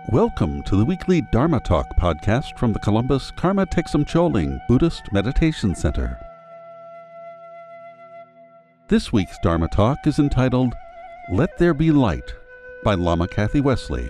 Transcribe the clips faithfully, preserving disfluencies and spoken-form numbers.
Welcome to the weekly Dharma Talk podcast from the Columbus Karma Thegsum Choling Buddhist Meditation Center. This week's Dharma Talk is entitled, Let There Be Light, by Lama Kathy Wesley.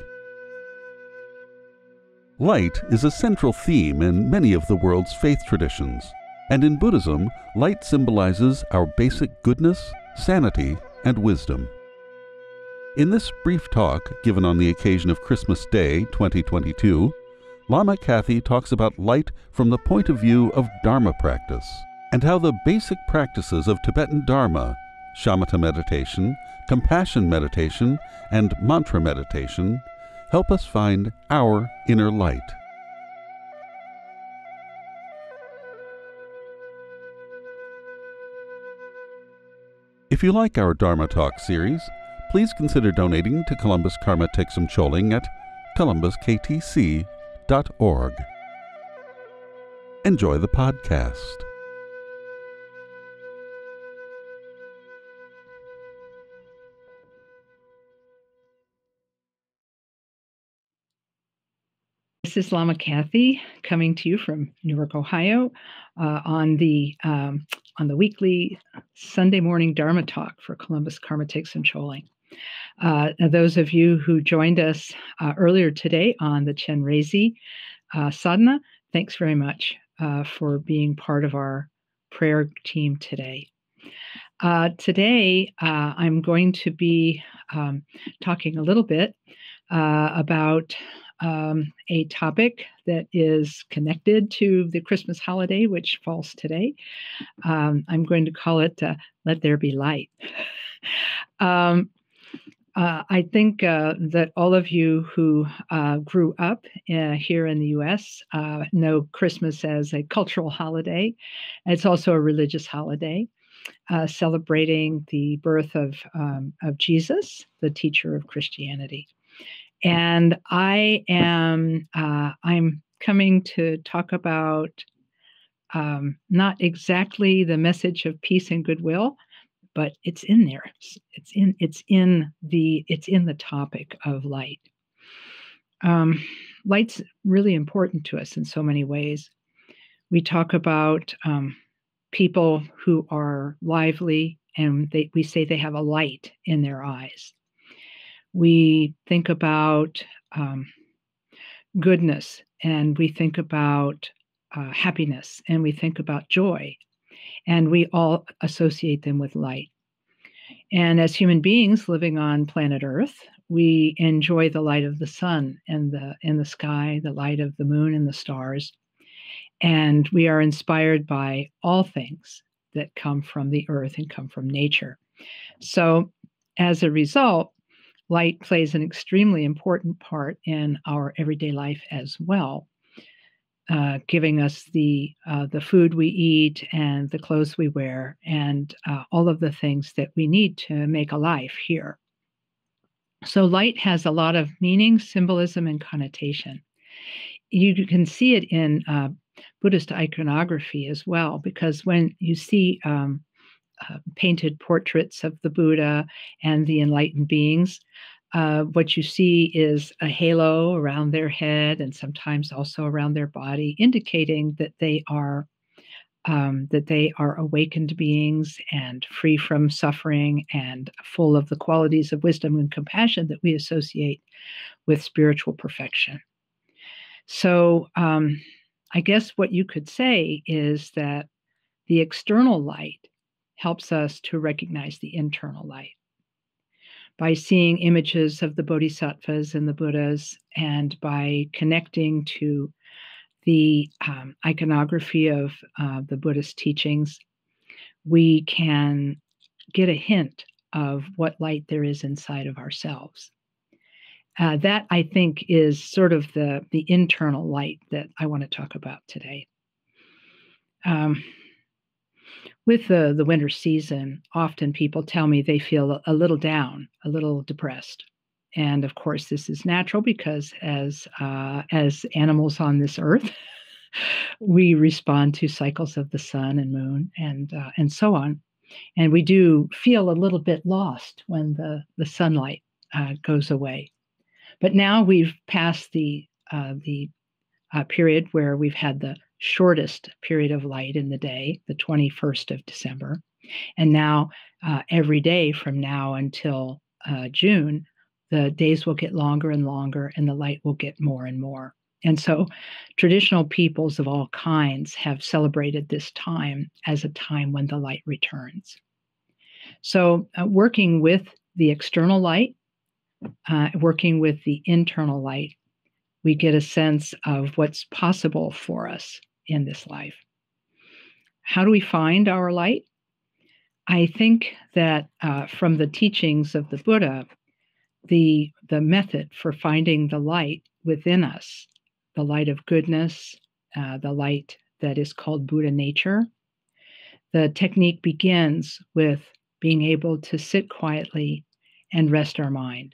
Light is a central theme in many of the world's faith traditions, and in Buddhism, light symbolizes our basic goodness, sanity, and wisdom. In this brief talk, given on the occasion of Christmas Day twenty twenty-two, Lama Kathy talks about light from the point of view of Dharma practice, and how the basic practices of Tibetan Dharma, shamatha meditation, compassion meditation, and mantra meditation, help us find our inner light. If you like our Dharma Talk series, please consider donating to Columbus Karma Thegsum Choling at columbus k t c dot org. Enjoy the podcast. This is Lama Kathy coming to you from Newark, Ohio, uh, on the um, on the weekly Sunday morning Dharma Talk for Columbus Karma Thegsum Choling. Uh, those of you who joined us uh, earlier today on the Chenrezig uh, sadhana, thanks very much uh, for being part of our prayer team today. Uh, today, uh, I'm going to be um, talking a little bit uh, about um, a topic that is connected to the Christmas holiday, which falls today. Um, I'm going to call it uh, Let There Be Light. um, Uh, I think uh, that all of you who uh, grew up uh, here in the U S uh, know Christmas as a cultural holiday. It's also a religious holiday, uh, celebrating the birth of um, of Jesus, the teacher of Christianity. And I am uh, I'm coming to talk about um, not exactly the message of peace and goodwill, but it's in there. It's in it's in the it's in the topic of light. Um, light's really important to us in so many ways. We talk about um, people who are lively, and they, we say they have a light in their eyes. We think about um, goodness, and we think about uh, happiness, and we think about joy, and we all associate them with light. And as human beings living on planet Earth, we enjoy the light of the sun and the in the sky, the light of the moon and the stars. And we are inspired by all things that come from the earth and come from nature. So as a result, light plays an extremely important part in our everyday life as well. Uh, giving us the uh, the food we eat and the clothes we wear and uh, all of the things that we need to make a life here. So light has a lot of meaning, symbolism, and connotation. You can see it in uh, Buddhist iconography as well, because when you see um, uh, painted portraits of the Buddha and the enlightened beings, Uh, what you see is a halo around their head and sometimes also around their body, indicating that they are um, that they are awakened beings and free from suffering and full of the qualities of wisdom and compassion that we associate with spiritual perfection. So um, I guess what you could say is that the external light helps us to recognize the internal light. By seeing images of the bodhisattvas and the Buddhas, and by connecting to the um, iconography of uh, the Buddhist teachings, we can get a hint of what light there is inside of ourselves. Uh, that, I think, is sort of the, the internal light that I want to talk about today. Um, With the, the winter season, often people tell me they feel a little down, a little depressed. And of course, this is natural because as uh, as animals on this earth, we respond to cycles of the sun and moon and uh, and so on. And we do feel a little bit lost when the, the sunlight uh, goes away. But now we've passed the uh, the uh, period where we've had the shortest period of light in the day, the twenty-first of December. And now uh, every day from now until uh, June, the days will get longer and longer and the light will get more and more. And so traditional peoples of all kinds have celebrated this time as a time when the light returns. So uh, working with the external light, uh, working with the internal light, we get a sense of what's possible for us in this life. How do we find our light? I think that uh, from the teachings of the Buddha, the, the method for finding the light within us, the light of goodness, uh, the light that is called Buddha nature, the technique begins with being able to sit quietly and rest our mind.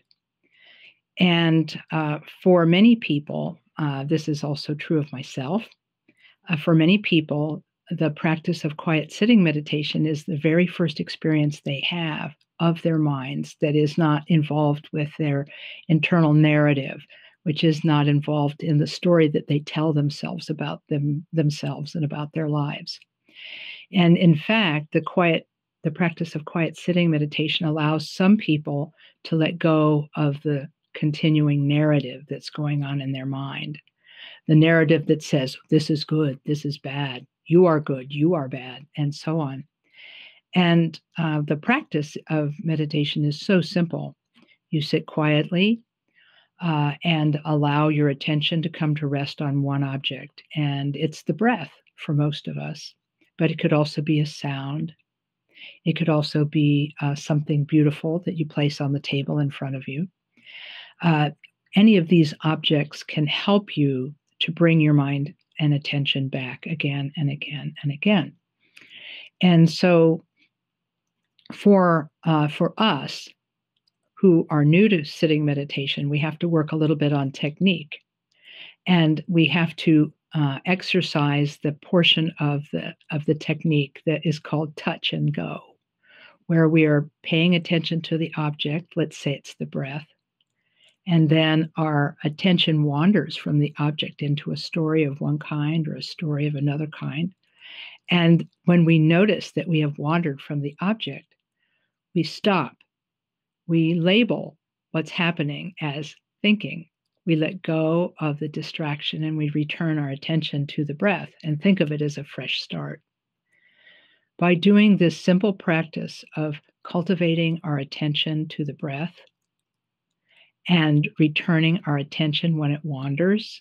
And uh, for many people, uh, this is also true of myself, uh, for many people, the practice of quiet sitting meditation is the very first experience they have of their minds that is not involved with their internal narrative, which is not involved in the story that they tell themselves about them, themselves and about their lives. And in fact, the quiet, the practice of quiet sitting meditation allows some people to let go of the continuing narrative that's going on in their mind. The narrative that says, this is good, this is bad, you are good, you are bad, and so on. And uh, the practice of meditation is so simple. You sit quietly uh, and allow your attention to come to rest on one object. And it's the breath for most of us, but it could also be a sound. It could also be uh, something beautiful that you place on the table in front of you. Uh, any of these objects can help you to bring your mind and attention back again and again and again. And so for, uh, for us who are new to sitting meditation, we have to work a little bit on technique. And we have to uh, exercise the portion of the, of the technique that is called touch and go, where we are paying attention to the object, let's say it's the breath, and then our attention wanders from the object into a story of one kind or a story of another kind. And when we notice that we have wandered from the object, we stop. We label what's happening as thinking. We let go of the distraction and we return our attention to the breath and think of it as a fresh start. By doing this simple practice of cultivating our attention to the breath and returning our attention when it wanders,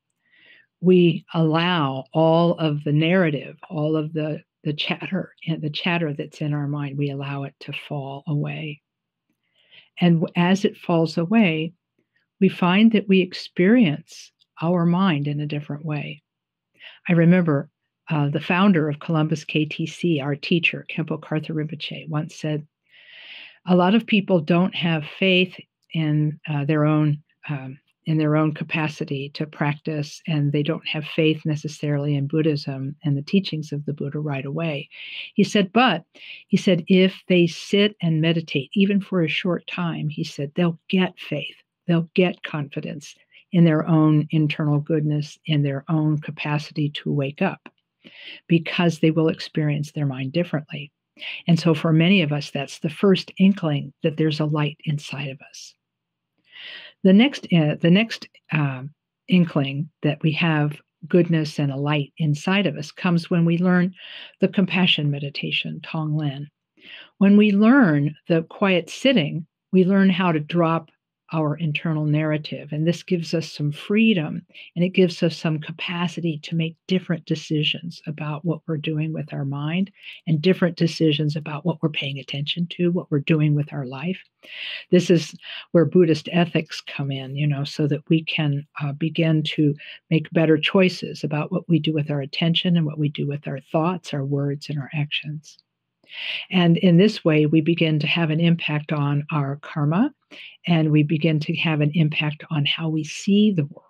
we allow all of the narrative, all of the, the chatter, and the chatter that's in our mind, we allow it to fall away. And as it falls away, we find that we experience our mind in a different way. I remember uh, the founder of Columbus K T C, our teacher, Khenpo Karthar Rinpoche, once said, a lot of people don't have faith in uh, their own um, in their own capacity to practice, and they don't have faith necessarily in Buddhism and the teachings of the Buddha right away. He said, but he said, if they sit and meditate, even for a short time, he said, they'll get faith, they'll get confidence in their own internal goodness, in their own capacity to wake up, because they will experience their mind differently. And so for many of us, that's the first inkling that there's a light inside of us. The next, uh, the next uh, inkling that we have goodness and a light inside of us comes when we learn the compassion meditation, Tonglen. When we learn the quiet sitting, we learn how to drop our internal narrative. And this gives us some freedom, and it gives us some capacity to make different decisions about what we're doing with our mind and different decisions about what we're paying attention to, what we're doing with our life. This is where Buddhist ethics come in, you know, so that we can uh, begin to make better choices about what we do with our attention and what we do with our thoughts, our words, and our actions. And in this way, we begin to have an impact on our karma, and we begin to have an impact on how we see the world.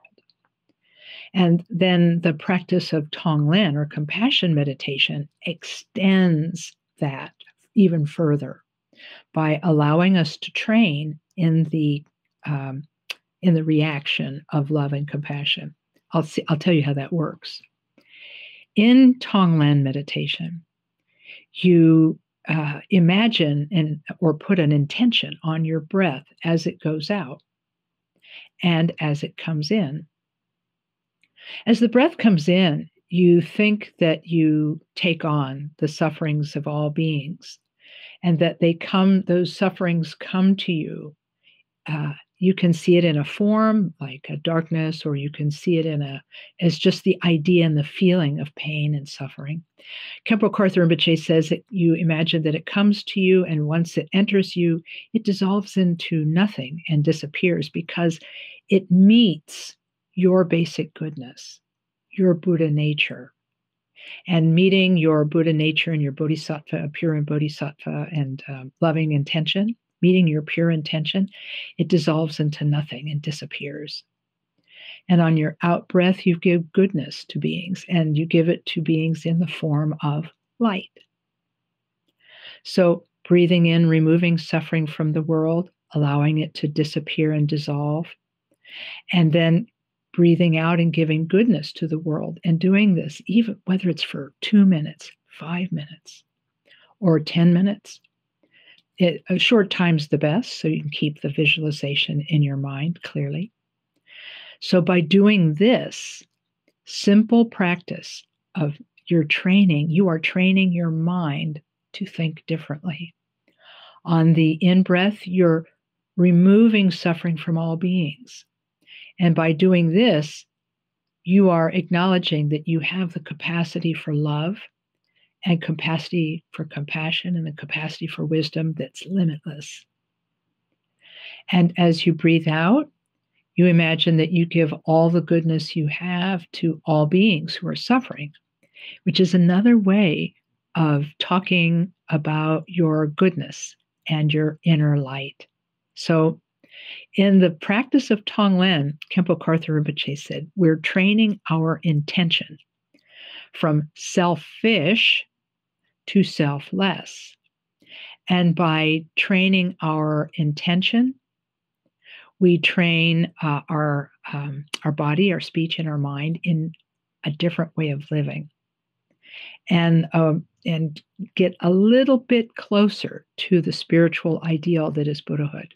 And then the practice of Tonglen, or compassion meditation, extends that even further by allowing us to train in the um, in the reaction of love and compassion. I'll see, I'll tell you how that works. In Tonglen meditation, you uh, imagine and or put an intention on your breath as it goes out and as it comes in. As the breath comes in, you think that you take on the sufferings of all beings, and that they come, those sufferings come to you. Uh, you can see it in a form like a darkness, or you can see it in a as just the idea and the feeling of pain and suffering. Khenpo Karthar Rinpoche says that you imagine that it comes to you, and once it enters you, it dissolves into nothing and disappears, because it meets your basic goodness, your Buddha nature. And meeting your Buddha nature and your bodhisattva, pure and bodhisattva and um, loving intention, meeting your pure intention, it dissolves into nothing and disappears. And on your out breath, you give goodness to beings, and you give it to beings in the form of light. So breathing in, removing suffering from the world, allowing it to disappear and dissolve, and then breathing out and giving goodness to the world, and doing this, even whether it's for two minutes, five minutes, or ten minutes. It, a short time's the best, so you can keep the visualization in your mind clearly. So by doing this simple practice of your training, you are training your mind to think differently. On the in-breath, you're removing suffering from all beings. And by doing this, you are acknowledging that you have the capacity for love and capacity for compassion and the capacity for wisdom that's limitless. And as you breathe out, you imagine that you give all the goodness you have to all beings who are suffering, which is another way of talking about your goodness and your inner light. So in the practice of Tonglen, Khenpo Karthar Rinpoche said, we're training our intention from selfish to selfless. And by training our intention, we train uh, our, um, our body, our speech, and our mind in a different way of living. And, um, and get a little bit closer to the spiritual ideal that is Buddhahood.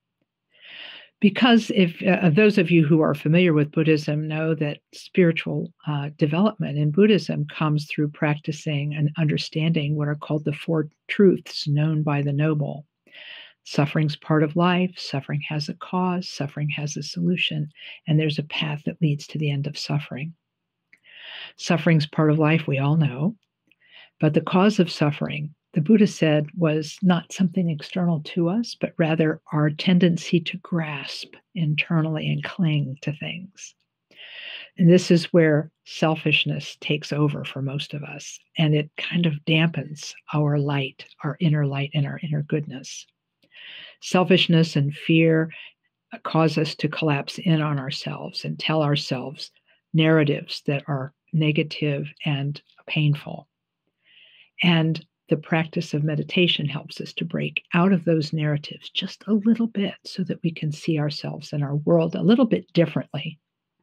Because if uh, those of you who are familiar with Buddhism know that spiritual uh, development in Buddhism comes through practicing and understanding what are called the Four Truths known by the Noble. Suffering's part of life, suffering has a cause, suffering has a solution, and there's a path that leads to the end of suffering. Suffering's part of life, we all know, but the cause of suffering, the Buddha said, was not something external to us, but rather our tendency to grasp internally and cling to things. And this is where selfishness takes over for most of us, and it kind of dampens our light, our inner light, and our inner goodness. Selfishness and fear cause us to collapse in on ourselves and tell ourselves narratives that are negative and painful. And the practice of meditation helps us to break out of those narratives just a little bit so that we can see ourselves and our world a little bit differently.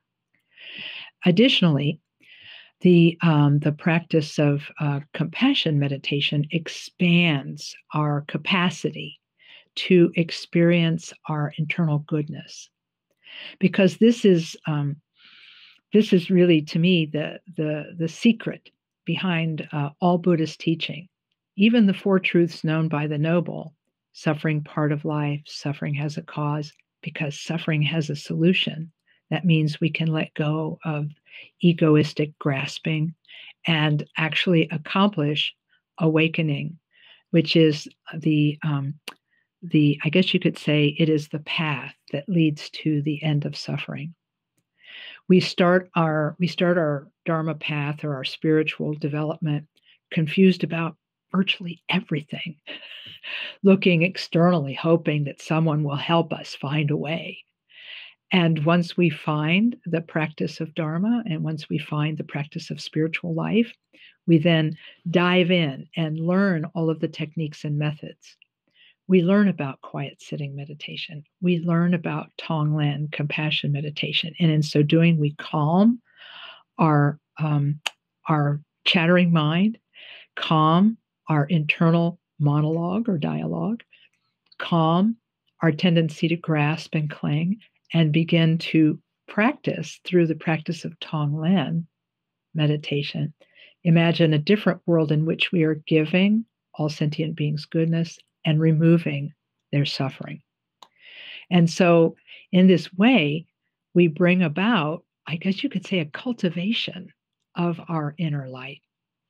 Additionally, the, um, the practice of uh, compassion meditation expands our capacity to experience our internal goodness. Because this is, um, this is really, to me, the, the, the secret behind uh, all Buddhist teaching. Even the Four Truths known by the Noble, suffering part of life, suffering has a cause, because suffering has a solution. That means we can let go of egoistic grasping and actually accomplish awakening, which is the, um, the, I guess you could say it is the path that leads to the end of suffering. We start our, we start our Dharma path or our spiritual development confused about virtually everything, looking externally, hoping that someone will help us find a way. And once we find the practice of Dharma, and once we find the practice of spiritual life, we then dive in and learn all of the techniques and methods. we learn about quiet sitting meditation. We learn about Tonglen compassion meditation. And in so doing, we calm our, um, our chattering mind, calm our internal monologue or dialogue, calm our tendency to grasp and cling, and begin to practice through the practice of Tonglen meditation. Imagine a different world in which we are giving all sentient beings goodness and removing their suffering. And so in this way, we bring about, I guess you could say, a cultivation of our inner light.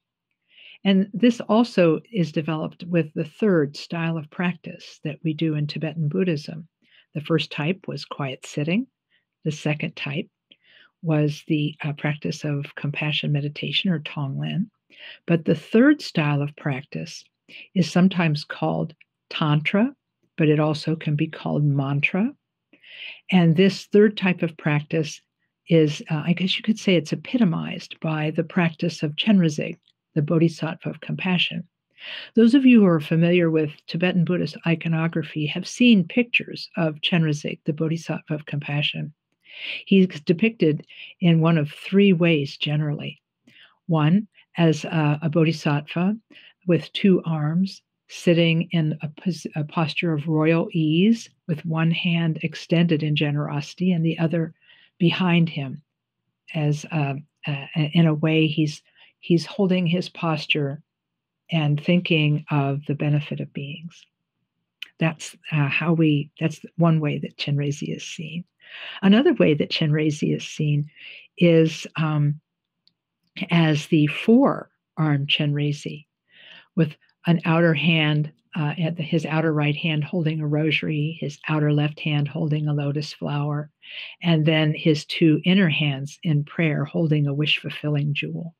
And this also is developed with the third style of practice that we do in Tibetan Buddhism. The first type was quiet sitting. The second type was the uh, practice of compassion meditation or Tonglen. But the third style of practice is sometimes called Tantra, but it also can be called mantra. And this third type of practice is, uh, I guess you could say it's epitomized by the practice of Chenrezig, the Bodhisattva of compassion. Those of you who are familiar with Tibetan Buddhist iconography have seen pictures of Chenrezig, the Bodhisattva of compassion. He's depicted in one of three ways generally. One, as a, a bodhisattva with two arms, sitting in a, pos- a posture of royal ease, with one hand extended in generosity and the other behind him, as uh, uh, in a way he's he's holding his posture and thinking of the benefit of beings. That's uh, how we. That's one way that Chenrezig is seen. Another way that Chenrezig is seen is um, as the four-armed Chenrezig, with an outer hand, uh, at the, his outer right hand holding a rosary, his outer left hand holding a lotus flower, and then his two inner hands in prayer holding a wish-fulfilling jewel.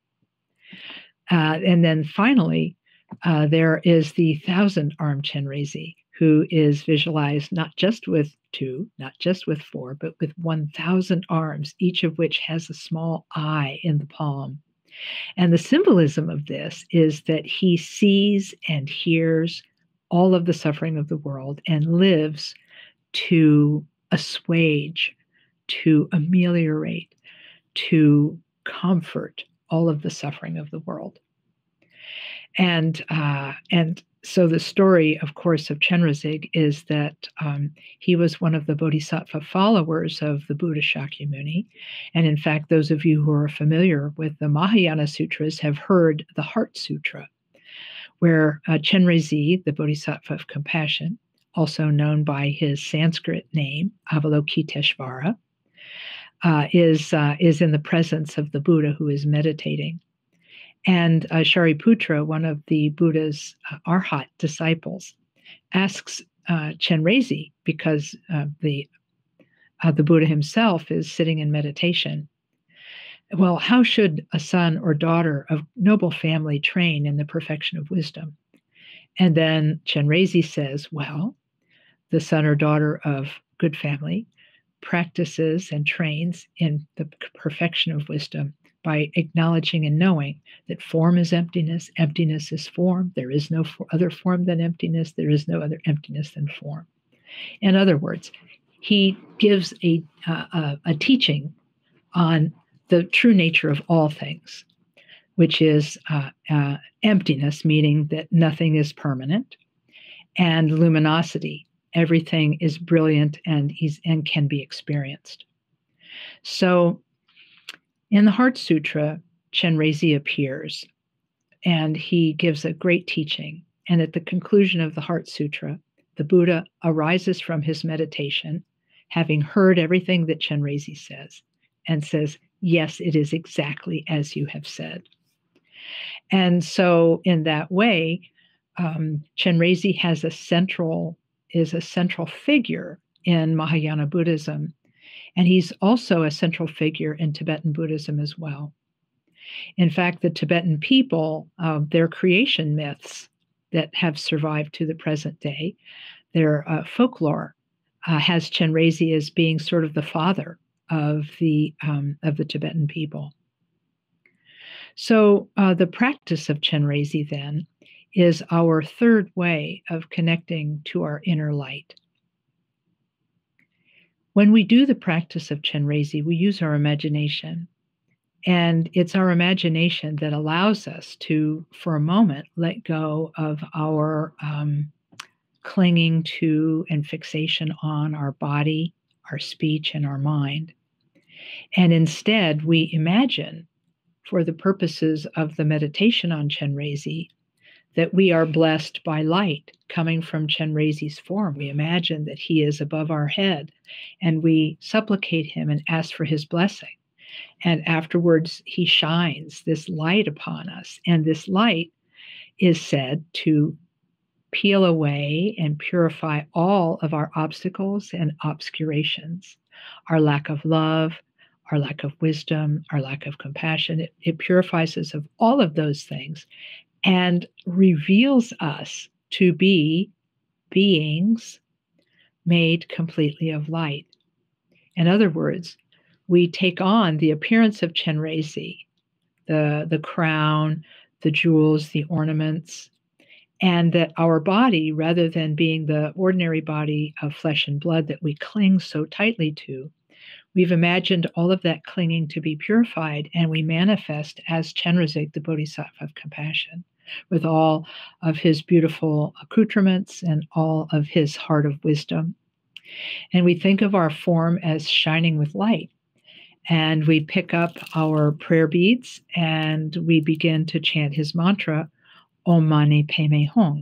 Uh, and then finally, uh, there is the thousand-armed Chenrezig, who is visualized not just with two, not just with four, but with one thousand arms, each of which has a small eye in the palm. And the symbolism of this is that he sees and hears all of the suffering of the world and lives to assuage, to ameliorate, to comfort all of the suffering of the world. And uh, and so the story, of course, of Chenrezig is that um, he was one of the Bodhisattva followers of the Buddha Shakyamuni. And in fact, those of you who are familiar with the Mahayana Sutras have heard the Heart Sutra, where uh, Chenrezig, the Bodhisattva of compassion, also known by his Sanskrit name, Avalokiteshvara, uh, is, uh, is in the presence of the Buddha who is meditating. And uh, Shariputra, one of the Buddha's uh, Arhat disciples, asks uh, Chenrezig, because uh, the uh, the Buddha himself is sitting in meditation, well, how should a son or daughter of noble family train in the perfection of wisdom? And then Chenrezig says, well, the son or daughter of good family practices and trains in the perfection of wisdom by acknowledging and knowing that form is emptiness, emptiness is form. There is no for other form than emptiness. There is no other emptiness than form. In other words, he gives a, uh, a, a teaching on the true nature of all things, which is uh, uh, emptiness, meaning that nothing is permanent, and luminosity, everything is brilliant and, is, and can be experienced. So in the Heart Sutra, Chenrezig appears, and he gives a great teaching. And at the conclusion of the Heart Sutra, the Buddha arises from his meditation, having heard everything that Chenrezig says, and says, yes, it is exactly as you have said. And so in that way, um, Chenrezig has a central, is a central figure in Mahayana Buddhism. And he's also a central figure in Tibetan Buddhism as well. In fact, the Tibetan people, uh, their creation myths that have survived to the present day, their uh, folklore uh, has Chenrezig as being sort of the father of the um, of the Tibetan people. So uh, the practice of Chenrezig then is our third way of connecting to our inner light. When we do the practice of Chenrezig, we use our imagination. And it's our imagination that allows us to, for a moment, let go of our um, clinging to and fixation on our body, our speech, and our mind. And instead, we imagine, for the purposes of the meditation on Chenrezig, that we are blessed by light coming from Chenrezig's form. We imagine that he is above our head, and we supplicate him and ask for his blessing. And afterwards, he shines this light upon us. And this light is said to peel away and purify all of our obstacles and obscurations, our lack of love, our lack of wisdom, our lack of compassion. It, it purifies us of all of those things and reveals us to be beings made completely of light. In other words, we take on the appearance of Chenrezig, the, the crown, the jewels, the ornaments, and that our body, rather than being the ordinary body of flesh and blood that we cling so tightly to, we've imagined all of that clinging to be purified, and we manifest as Chenrezig, the Bodhisattva of compassion, with all of his beautiful accoutrements and all of his heart of wisdom. And we think of our form as shining with light. And we pick up our prayer beads and we begin to chant his mantra, Om Mani Padme Hum.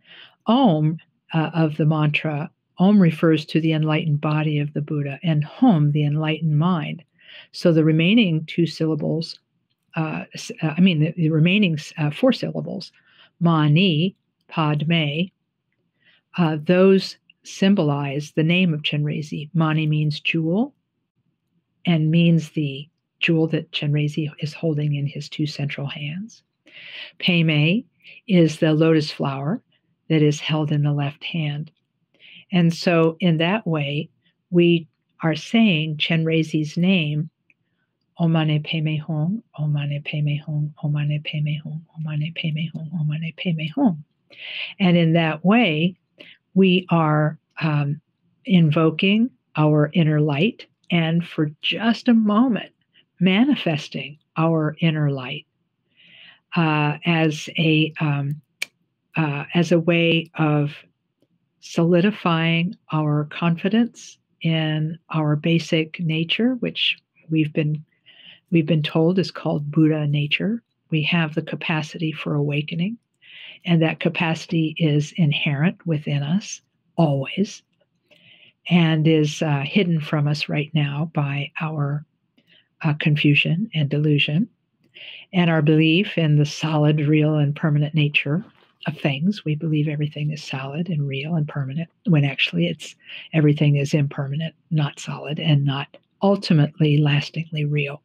Om uh, of the mantra, Om refers to the enlightened body of the Buddha, and Hum, the enlightened mind. So the remaining two syllables, uh, I mean, the, the remaining uh, four syllables, Mani, Padme, uh, those symbolize the name of Chenrezig. Mani means jewel, and means the jewel that Chenrezig is holding in his two central hands. Padme is the lotus flower that is held in the left hand. And so in that way, we are saying Chenrezig's name, Om Mani Padme Hum, Om Mani Padme Hum, Om Mani Padme Hum, Om Mani Padme Hum, Om Mani Padme Hum. And in that way, we are um, invoking our inner light, and for just a moment, manifesting our inner light uh, as a um, uh, as a way of solidifying our confidence in our basic nature, which we've been we've been told is called Buddha nature. We have the capacity for awakening, and that capacity is inherent within us always, and is uh, hidden from us right now by our uh, confusion and delusion and our belief in the solid, real, and permanent nature of things. We believe everything is solid and real and permanent, when actually it's everything is impermanent, not solid, and not ultimately lastingly real.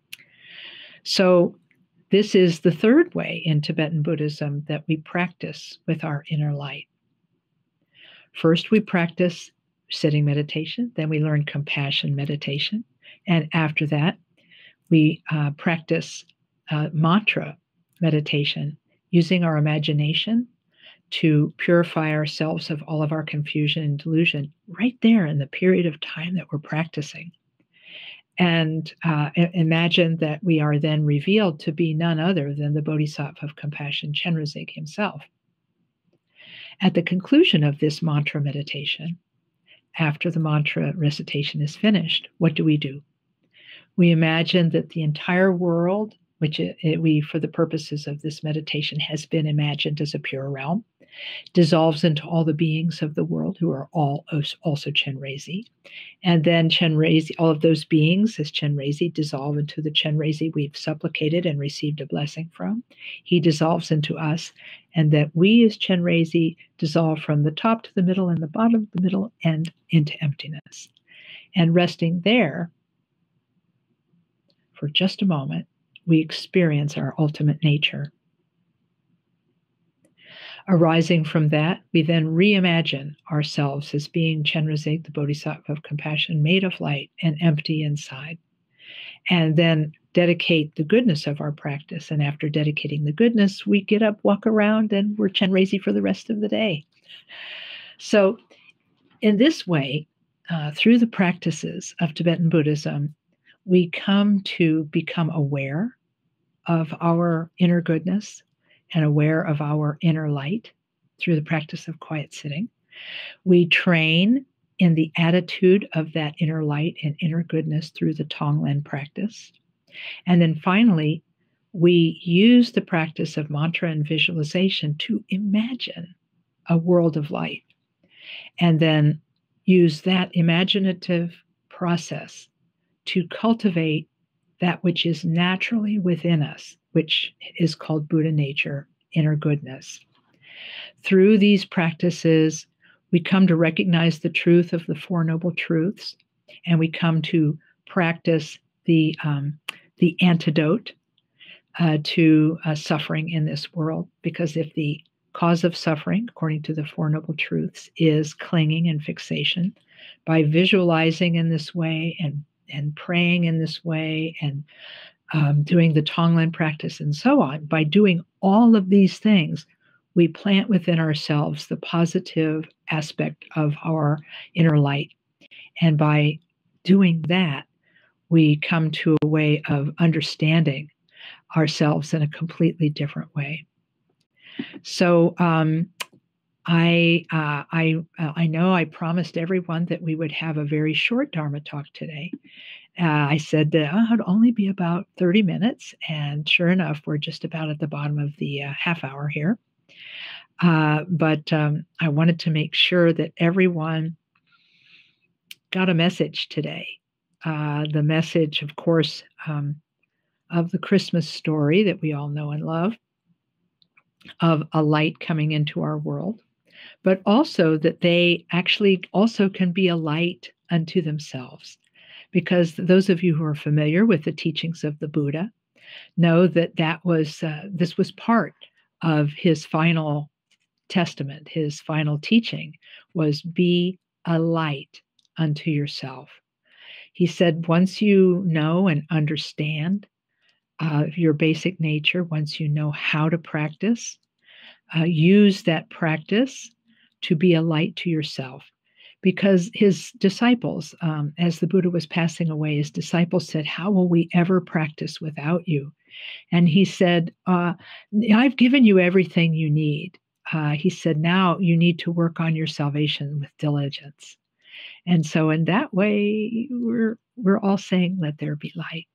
So this is the third way in Tibetan Buddhism that we practice with our inner light. First, we practice sitting meditation. Then we learn compassion meditation. And after that, we uh, practice uh, mantra meditation, using our imagination to purify ourselves of all of our confusion and delusion right there in the period of time that we're practicing. And uh, imagine that we are then revealed to be none other than the Bodhisattva of compassion, Chenrezig himself. At the conclusion of this mantra meditation, after the mantra recitation is finished, what do we do? We imagine that the entire world, which it, it, we, for the purposes of this meditation, has been imagined as a pure realm, dissolves into all the beings of the world who are all also Chenrezig. And then Chenrezig, all of those beings as Chenrezig dissolve into the Chenrezig we've supplicated and received a blessing from. He dissolves into us, and that we as Chenrezig dissolve from the top to the middle and the bottom, the middle, and into emptiness. And resting there for just a moment, we experience our ultimate nature. Arising from that, we then reimagine ourselves as being Chenrezig, the Bodhisattva of compassion, made of light and empty inside. And then dedicate the goodness of our practice. And after dedicating the goodness, we get up, walk around, and we're Chenrezig for the rest of the day. So in this way, uh, through the practices of Tibetan Buddhism, we come to become aware of our inner goodness and aware of our inner light through the practice of quiet sitting. We train in the attitude of that inner light and inner goodness through the Tonglen practice. And then finally, we use the practice of mantra and visualization to imagine a world of light, and then use that imaginative process to cultivate that which is naturally within us, which is called Buddha nature, inner goodness. Through these practices, we come to recognize the truth of the Four Noble Truths, and we come to practice the, um, the antidote uh, to uh, suffering in this world. Because if the cause of suffering, according to the Four Noble Truths, is clinging and fixation, by visualizing in this way and, and praying in this way and um, doing the Tonglen practice and so on, by doing all of these things, we plant within ourselves the positive aspect of our inner light. And by doing that, we come to a way of understanding ourselves in a completely different way. So um, I uh, I uh, I know I promised everyone that we would have a very short Dharma talk today. Uh, I said that oh, it would only be about thirty minutes, and sure enough, we're just about at the bottom of the uh, half hour here. Uh, but um, I wanted to make sure that everyone got a message today. Uh, the message, of course, um, of the Christmas story that we all know and love, of a light coming into our world, but also that they actually also can be a light unto themselves. Because those of you who are familiar with the teachings of the Buddha know that that was uh, this was part of his final testament, his final teaching was be a light unto yourself. He said, once you know and understand uh, your basic nature, once you know how to practice, uh, use that practice to be a light to yourself. Because his disciples, um, as the Buddha was passing away, his disciples said, how will we ever practice without you? And he said, uh, I've given you everything you need. Uh, he said, now you need to work on your salvation with diligence. And so in that way, we're we're all saying, let there be light.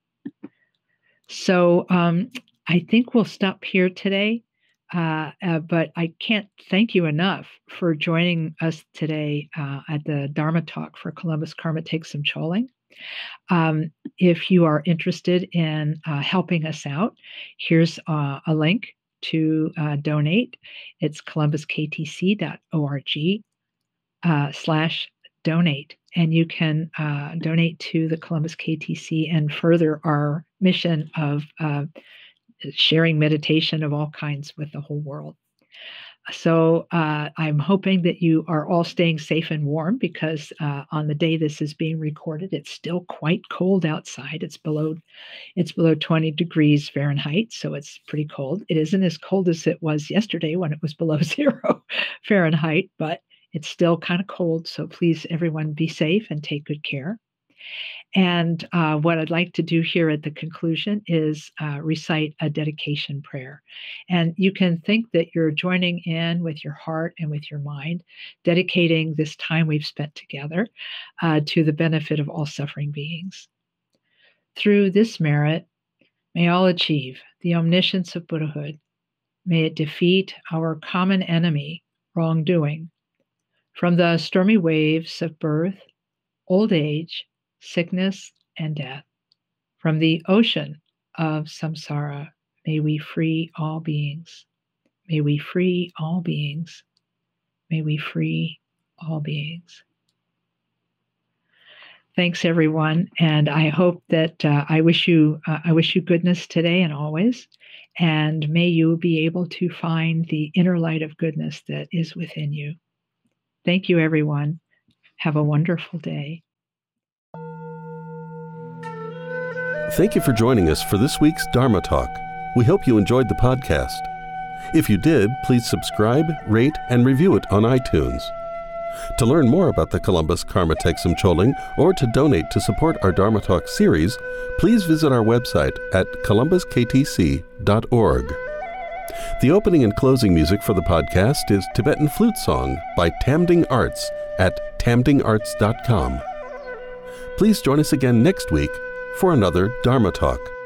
So um, I think we'll stop here today. Uh, uh, but I can't thank you enough for joining us today uh, at the Dharma Talk for Columbus Karma Take Some Choling. Um, if you are interested in uh, helping us out, here's uh, a link to uh, donate. It's columbus k t c dot org uh, slash donate. And you can uh, donate to the Columbus K T C and further our mission of uh, sharing meditation of all kinds with the whole world. So uh, I'm hoping that you are all staying safe and warm, because uh, on the day this is being recorded, it's still quite cold outside. It's below, it's below twenty degrees Fahrenheit, so it's pretty cold. It isn't as cold as it was yesterday when it was below zero Fahrenheit, but it's still kind of cold. So please, everyone, be safe and take good care. And uh, what I'd like to do here at the conclusion is uh, recite a dedication prayer. And you can think that you're joining in with your heart and with your mind, dedicating this time we've spent together uh, to the benefit of all suffering beings. Through this merit, may all achieve the omniscience of Buddhahood. May it defeat our common enemy, wrongdoing, from the stormy waves of birth, old age, sickness, and death. From the ocean of samsara, may we free all beings. May we free all beings. May we free all beings. Thanks, everyone, and I hope that uh, I wish you uh, I wish you goodness today and always, and may you be able to find the inner light of goodness that is within you. Thank you, everyone. Have a wonderful day. Thank you for joining us for this week's Dharma Talk. We hope you enjoyed the podcast. If you did, please subscribe, rate, and review it on iTunes. To learn more about the Columbus Karma Thegsum Choling or to donate to support our Dharma Talk series, please visit our website at columbus k t c dot org. The opening and closing music for the podcast is Tibetan Flute Song by Tamding Arts at tamding arts dot com. Please join us again next week for another Dharma Talk.